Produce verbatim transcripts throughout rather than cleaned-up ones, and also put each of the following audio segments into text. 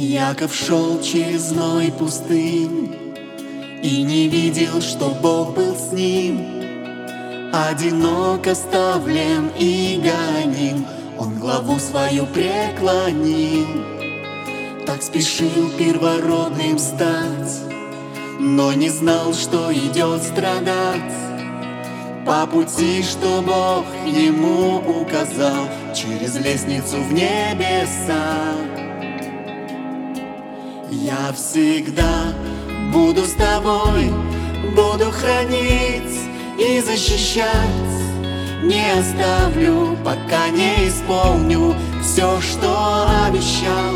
Яков шел через зной пустынь и не видел, что Бог был с ним. Одинок оставлен и гоним, он главу свою преклонил. Так спешил первородным стать, но не знал, что идет страдать. По пути, что Бог ему указал, через лестницу в небеса. Я всегда буду с тобой, буду хранить и защищать. Не оставлю, пока не исполню все, что обещал.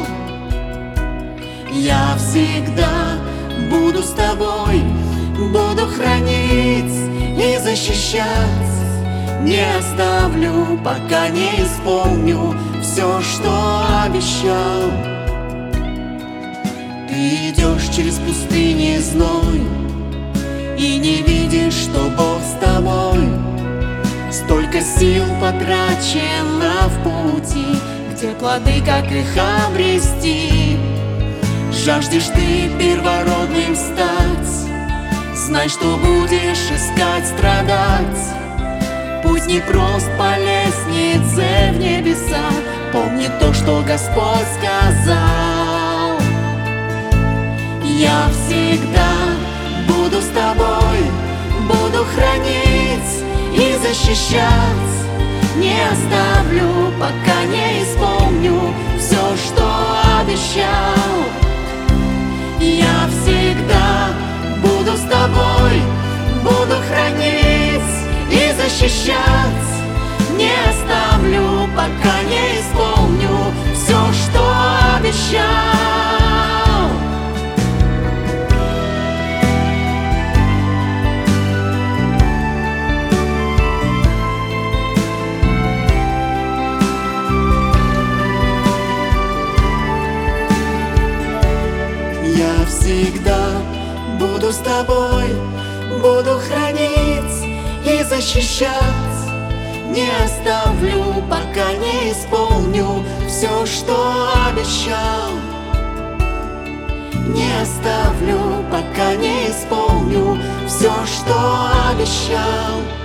Я всегда буду с тобой, буду хранить и защищать. Не оставлю, пока не исполню все, что обещал. Ты идешь через пустыни зной и не видишь, что Бог с тобой. Столько сил потрачено в пути, где плоды, как их обрести. Жаждешь ты первородным стать, знай, что будешь искать страдать. Путь не прост по лестнице в небеса, помни то, что Господь сказал. Я всегда буду с тобой, буду хранить и защищать. Не оставлю, пока не исполню все, что обещал. Я всегда буду с тобой, буду хранить и защищать. Не оставлю, пока не исполню все, что обещал. Я всегда буду с тобой, буду хранить и защищать. Не оставлю, пока не исполню все, что обещал. Не оставлю, пока не исполню все, что обещал.